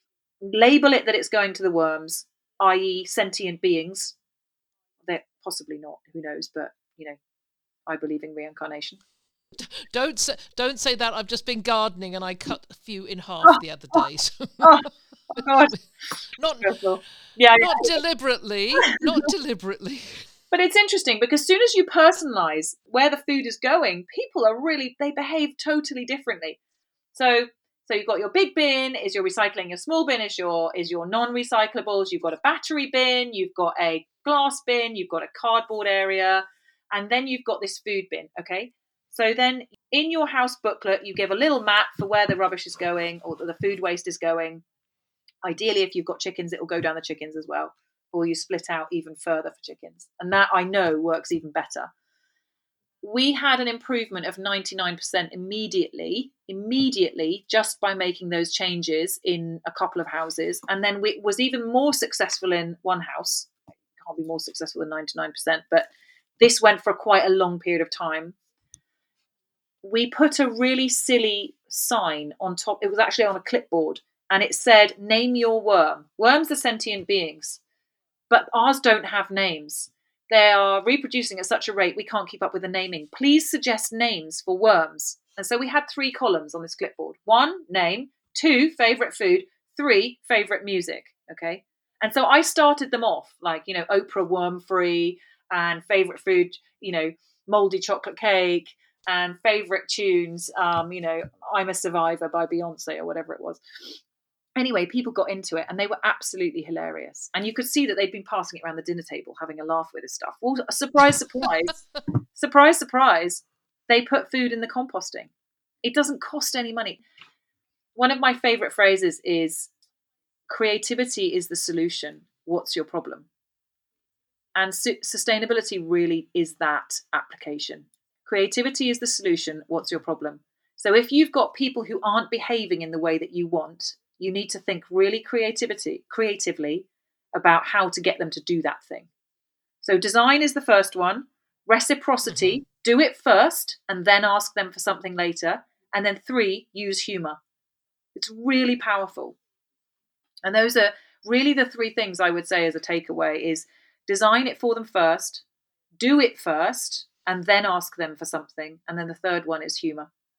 Label it that it's going to the worms, that is sentient beings. They're possibly not, who knows, but, you know, I believe in reincarnation. Don't say, don't say that. I've just been gardening and I cut a few in half oh, the other day. So. Oh, oh God. not yeah, not yeah. deliberately, not deliberately. But it's interesting because as soon as you personalise where the food is going, people are really, they behave totally differently. So so you've got your big bin is your recycling, your small bin is your is your non-recyclables, you've got a battery bin, you've got a glass bin, you've got a cardboard area, and then you've got this food bin, okay? So then in your house booklet, you give a little map for where the rubbish is going or the food waste is going. Ideally, if you've got chickens, it will go down the chickens as well, or you split out even further for chickens. And that, I know, works even better. We had an improvement of ninety-nine percent immediately, immediately, just by making those changes in a couple of houses. And then it was even more successful in one house. It can't be more successful than ninety-nine percent, but this went for quite a long period of time. We put a really silly sign on top. It was actually on a clipboard, and it said, name your worm. Worms are sentient beings, but ours don't have names. They are reproducing at such a rate we can't keep up with the naming. Please suggest names for worms. And so we had three columns on this clipboard. One, name. Two, favourite food. Three, favourite music. Okay. And so I started them off like, you know, Oprah worm free and favourite food, you know, mouldy chocolate cake and favourite tunes, um, you know, I'm a Survivor by Beyonce or whatever it was. Anyway, people got into it and they were absolutely hilarious. And you could see that they'd been passing it around the dinner table, having a laugh with this stuff. Well, surprise, surprise, surprise, surprise, they put food in the composting. It doesn't cost any money. One of my favourite phrases is, creativity is the solution. What's your problem? And su- sustainability really is that application. Creativity is the solution. What's your problem? So if you've got people who aren't behaving in the way that you want, you need to think really creativity, creatively about how to get them to do that thing. So design is the first one. Reciprocity, mm-hmm. do it first and then ask them for something later. And then three, use humour. It's really powerful. And those are really the three things I would say as a takeaway is design it for them first, do it first, and then ask them for something. And then the third one is humour.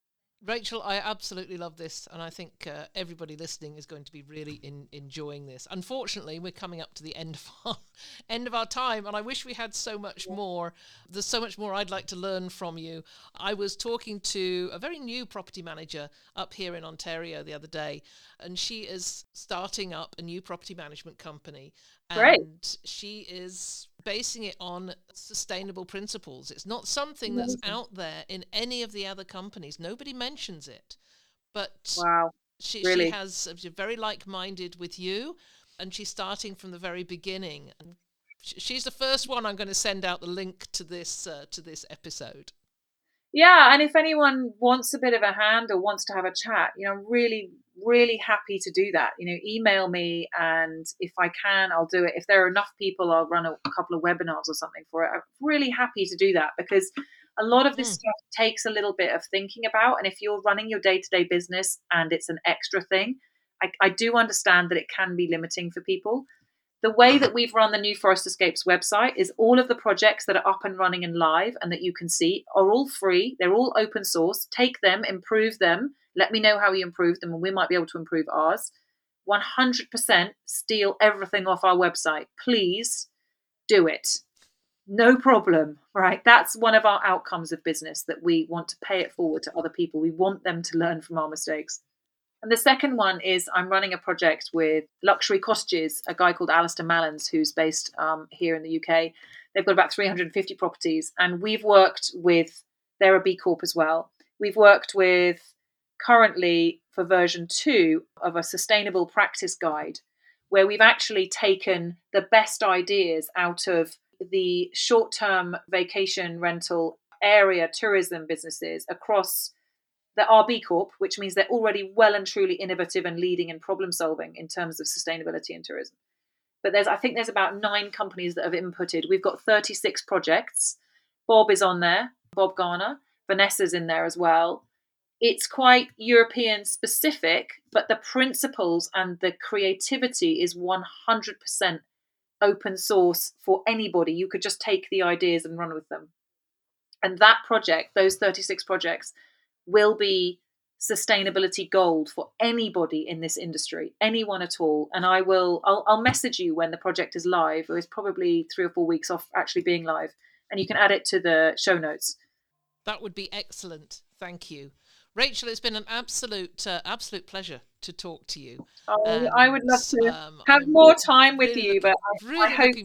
Rachel, I absolutely love this, and I think uh, everybody listening is going to be really in, enjoying this. Unfortunately, we're coming up to the end of our end of our time, and I wish we had so much more. There's so much more I'd like to learn from you. I was talking to a very new property manager up here in Ontario the other day, and she is starting up a new property management company. Great. And she is basing it on sustainable principles. It's not something that's out there in any of the other companies. Nobody mentions it. But Wow. she, Really? she has she's very like-minded with you, and she's starting from the very beginning. And sh- she's the first one I'm going to send out the link to this uh, to this episode. Yeah, and if anyone wants a bit of a hand or wants to have a chat, you know, I'm really, really happy to do that. You know, email me, and if I can, I'll do it. If there are enough people, I'll run a, a couple of webinars or something for it. I'm really happy to do that, because a lot of this Mm. stuff takes a little bit of thinking about. And if you're running your day-to-day business and it's an extra thing, I, I do understand that it can be limiting for people. The way that we've run the New Forest Escapes website is all of the projects that are up and running and live and that you can see are all free. They're all open source. Take them, improve them. Let me know how you improve them, and we might be able to improve ours. one hundred percent steal everything off our website. Please do it. No problem, right? That's one of our outcomes of business, that we want to pay it forward to other people. We want them to learn from our mistakes. And the second one is I'm running a project with Luxury Cottages, a guy called Alistair Mallins, who's based um, here in the U K. They've got about three hundred fifty properties, and we've worked with, they're a B Corp as well. We've worked with, currently for version two of a sustainable practice guide, where we've actually taken the best ideas out of the short-term vacation rental area tourism businesses across the R B Corp, which means they're already well and truly innovative and leading in problem solving in terms of sustainability and tourism. But there's, I think there's about nine companies that have inputted. We've got thirty-six projects. Bob is on there, Bob Garner. Vanessa's in there as well. It's quite European specific, but the principles and the creativity is one hundred percent open source for anybody. You could just take the ideas and run with them. And that project, those thirty-six projects, will be sustainability gold for anybody in this industry, anyone at all. And I will, I'll, I'll message you when the project is live. It's probably three or four weeks off actually being live, and you can add it to the show notes. That would be excellent. Thank you. Rachel, it's been an absolute uh, absolute pleasure to talk to you. Oh, And, I would love to um, have I'm more time with really you, looking, but I, really I hope looking...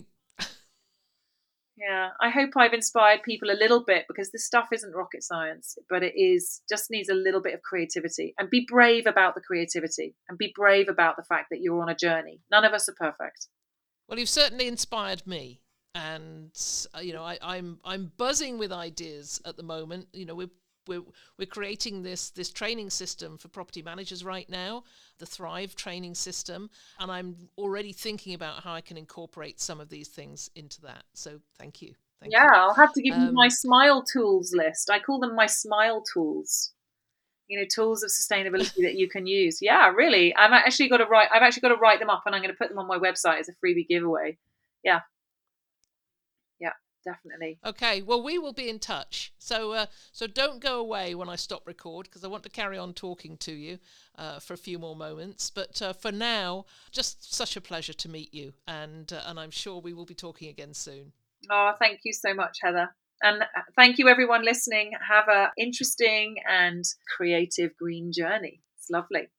Yeah, I hope I've inspired people a little bit, because this stuff isn't rocket science, but it is just needs a little bit of creativity. And be brave about the creativity, and be brave about the fact that you're on a journey. None of us are perfect. Well, you've certainly inspired me, and uh, you know, I, I'm I'm buzzing with ideas at the moment. You know, we're we're we're creating this this training system for property managers right now, the Thrive training system, and I'm already thinking about how I can incorporate some of these things into that. So, thank you. Thank yeah, you. I'll have to give Um, you my smile tools list. I call them my smile tools. You know, tools of sustainability that you can use. Yeah, really. I've actually got to write. I've actually got to write them up, and I'm going to put them on my website as a freebie giveaway. Yeah, yeah, definitely. Okay, well, we will be in touch. So uh, so don't go away when I stop record, because I want to carry on talking to you uh, for a few more moments. But uh, for now, just such a pleasure to meet you, and uh, and I'm sure we will be talking again soon. Oh, thank you so much, Heather. And thank you, everyone listening. Have an interesting and creative green journey. It's lovely.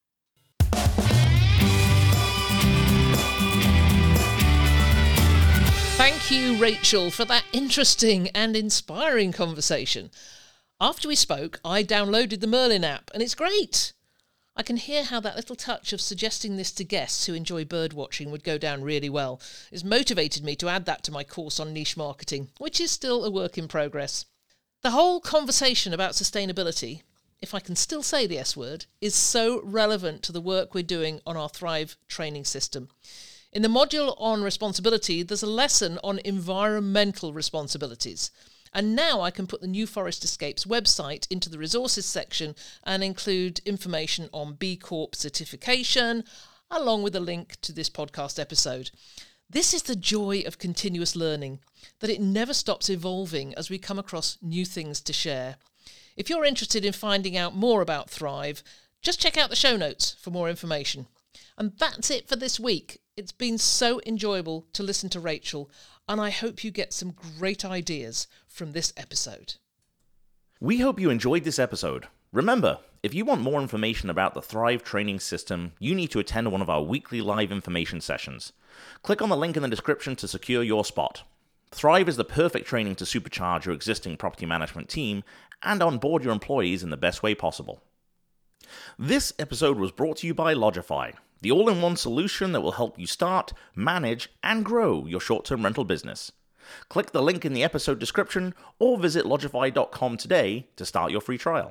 Thank you, Rachel, for that interesting and inspiring conversation. After we spoke, I downloaded the Merlin app, and it's great. I can hear how that little touch of suggesting this to guests who enjoy bird watching would go down really well. It's motivated me to add that to my course on niche marketing, which is still a work in progress. The whole conversation about sustainability, if I can still say the S word, is so relevant to the work we're doing on our Thrive training system. In the module on responsibility, there's a lesson on environmental responsibilities. And now I can put the New Forest Escapes website into the resources section and include information on B Corp certification, along with a link to this podcast episode. This is the joy of continuous learning, that it never stops evolving as we come across new things to share. If you're interested in finding out more about Thrive, just check out the show notes for more information. And that's it for this week. It's been so enjoyable to listen to Rachel, and I hope you get some great ideas from this episode. We hope you enjoyed this episode. Remember, if you want more information about the Thrive training system, you need to attend one of our weekly live information sessions. Click on the link in the description to secure your spot. Thrive is the perfect training to supercharge your existing property management team and onboard your employees in the best way possible. This episode was brought to you by Logify, the all-in-one solution that will help you start, manage, and grow your short-term rental business. Click the link in the episode description or visit logify dot com today to start your free trial.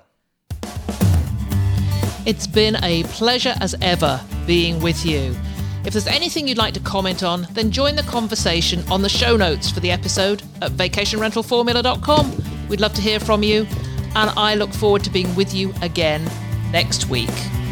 It's been a pleasure as ever being with you. If there's anything you'd like to comment on, then join the conversation on the show notes for the episode at vacation rental formula dot com. We'd love to hear from you, and I look forward to being with you again next week.